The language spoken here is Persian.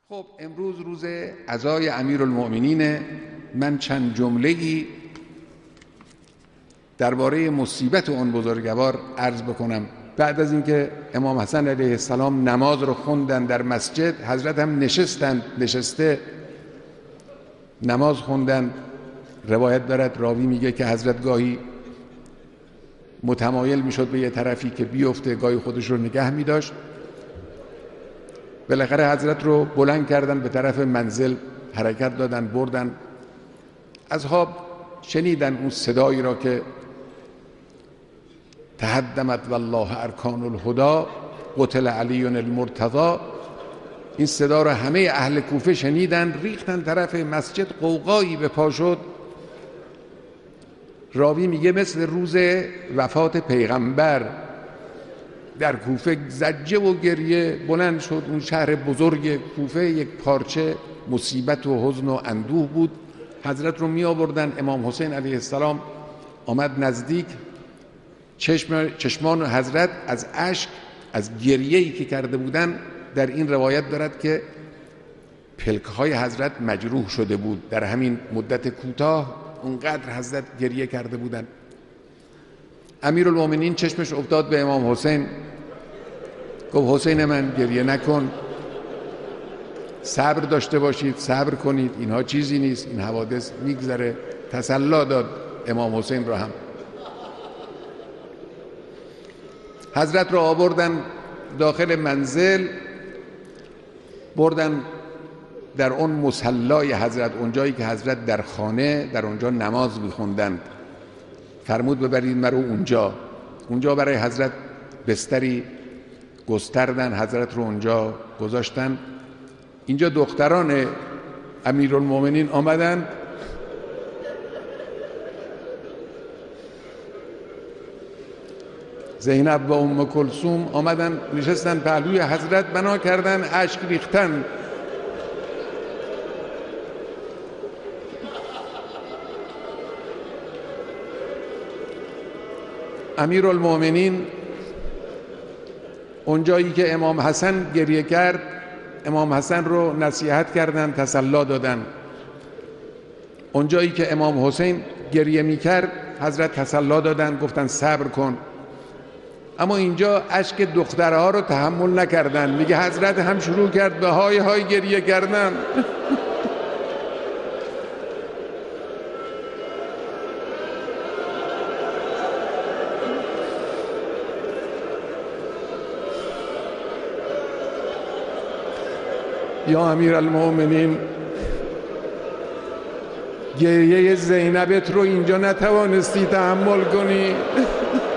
خب امروز روز عزای امیرالمؤمنین. من چند جمله‌ای درباره مصیبت اون بزرگوار عرض بکنم. بعد از اینکه امام حسن علیه السلام نماز رو خوندن در مسجد، حضرت هم نشسته نماز خوندن. روایت دارد، راوی میگه که حضرت گاهی متمایل میشد به یه طرفی که بیفته، گاهی خودش رو نگه میداشت. بالاخره حضرت رو بلند کردن، به طرف منزل حرکت دادن، بردن. اصحاب شنیدن اون صدایی را که تهدمت والله ارکان الهدی قتل علی المرتضی. این صدا را همه اهل کوفه شنیدن، ریختن طرف مسجد، قوقایی به پا شد. راوی میگه مثل روز وفات پیغمبر در کوفه زجه و گریه بلند شد. اون شهر بزرگ کوفه یک پارچه مصیبت و حزن و اندوه بود. حضرت رو می آوردن. امام حسین علیه السلام آمد نزدیک. چشمان حضرت از اشک، از گریه‌ای که کرده بودن، در این روایت دارد که پلک‌های حضرت مجروح شده بود. در همین مدت کوتاه اونقدر حضرت گریه کرده بودن. امیرالمؤمنین چشمش افتاد به امام حسین، گفت حسین من، گریه نکن، صبر داشته باشید، صبر کنید، اینها چیزی نیست، این حوادث میگذره. تسلی داد امام حسین را هم. حضرت را آوردن داخل منزل، بردن در اون مصلای حضرت، اونجایی که حضرت در خانه در اونجا نماز میخوندند. فرمود ببرید مرو اونجا برای حضرت بستری گستردن، حضرت رو اونجا گذاشتن. اینجا دختران امیرالمؤمنین آمدن، زینب و ام کلثوم آمدن نشستن پهلوی حضرت، بنا کردن، اشک ریختن. امیرالمؤمنین اونجایی که امام حسن گریه کرد، امام حسن رو نصیحت کردن، تسلی دادن. اونجایی که امام حسین گریه میکرد، حضرت تسلی دادن، گفتن صبر کن. اما اینجا اشک دخترها رو تحمل نکردن. میگه حضرت هم شروع کرد به های های گریه کردن. یا امیرالمؤمنین، گریه زینبت رو اینجا نتوانستی تحمل کنی.